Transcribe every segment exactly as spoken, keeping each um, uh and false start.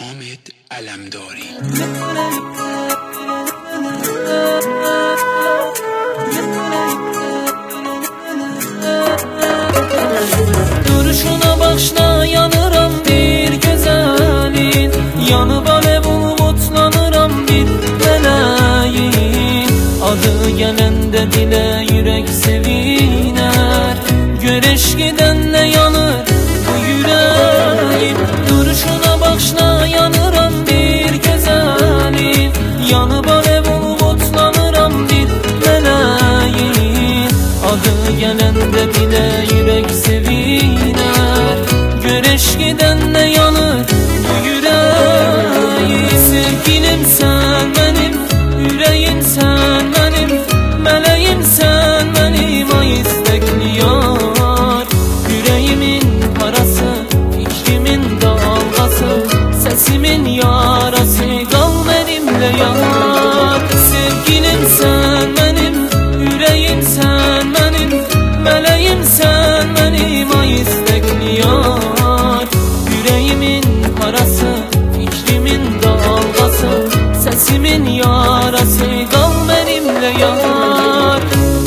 حامد علمداری. Duruşuna başına yanıram bir güzelin, yanı alev umutlanıram bir meleğin. Adı gelende dile yürek seviner, güreş gidenle yanır bu yüreğim. Duruşuna başına yanıram bir güzelin, yanı alev umutlanıram bir meleğin. Adı gelende dile yürek seviner, güreş gidenle yanır bu yüreğim. Sevgilim sen benim, yüreğim sen benim, meleğim sen benim, ay istekli yar. Yüreğimin parası, fikrimin dalgası, sesimin yarası, kal benimle yar. Sevgilim sen benim, yüreğim sen benim, meleğim sen benim, ay istekli yar. Yüreğimin parası, fikrimin dalgası, sesimin yarası, kal benimle yar.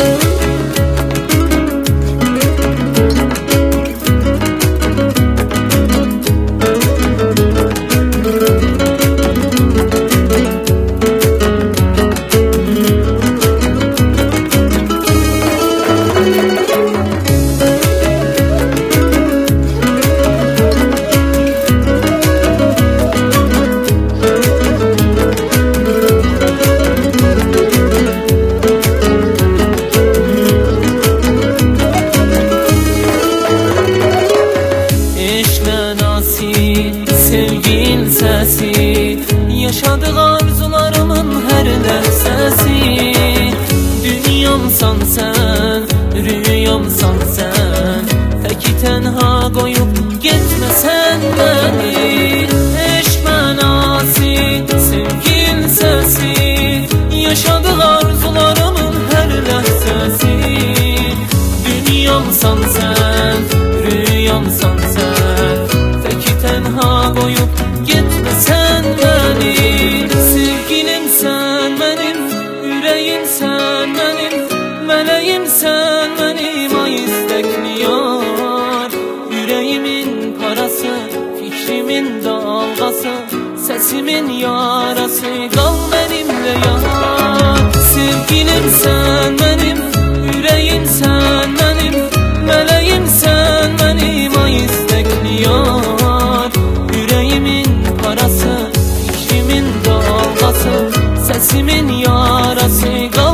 Sevgin sesi, yaşadık arzularımın her lehzesi. Dünyamsan sen, rüyamsan sen, peki tenha koyup gitmesen beni. Eşmenasi, sevgin sesi, yaşadık arzularımın her lehzesi. Dünyamsan sen, rüyamsan sen, tenha koyup gitmesen beni. Sevgilim sen benim, yüreğim sen benim, meleğim sen benim, ay istekli yar. Yüreğimin parası, fikrimin dalgası, sesimin yarası, kal benimle yar. Sevgilim sen benim, yüreğim sen benim, meleğim sen benim, ay istekli yar. Yüreğimin parası, fikrimin dalgası, sesimin yarası,